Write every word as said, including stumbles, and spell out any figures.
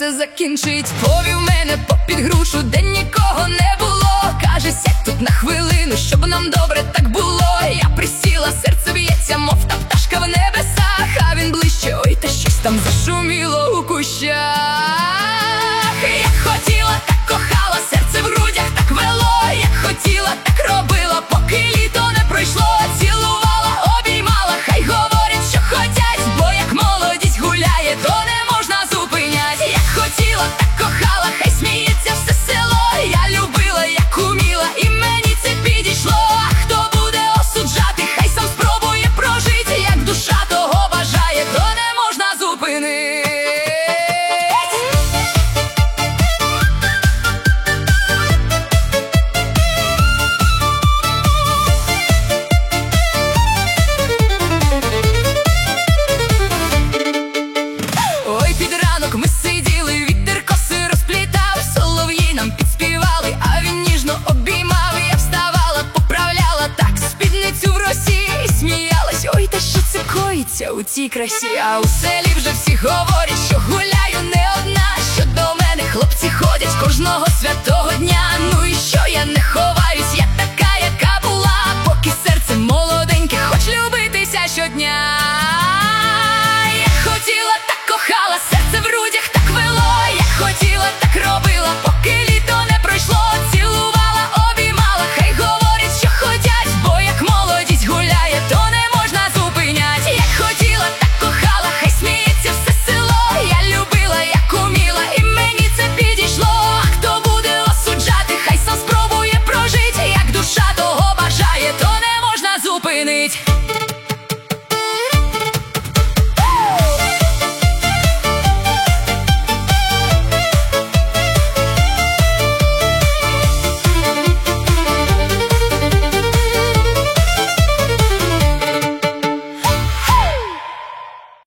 все закінчить. Повів мене попід грушу, де нікого не було. Каже, сядь тут на хвилину, щоб нам добре так було. Я присіла, серце б'ється, мов та пташка в небесах. А він ближче, ой, та щось там зашуміло у кущах. Я хотіла, так кохала, серце в грудях так вело. Я хотіла, так робила, поки літо не пройшло. Цілувала, обіймала, хай говорять, що хотять, бо як молодість гуляє, то не можна зупинять. Я хотіла, так кохала, хай сміється все село. Я любила, як уміла, і мені це підійшло. А хто буде осуджати, хай сам спробує прожити. Як душа того бажає, то не можна зупинити. Ой, під ранок ми сиділи, вітер коси розплітав, солов'ї нам підспівали, а він ніжно обіймав. Я вставала, поправляла так спідницю в росі і сміялась. Ой, та що це коїться у цій красі? А у селі вже всі говорять, що гуляю не одна, що до мене хлопці ходять кожного святого дня. Ну і що, я не ховаюсь,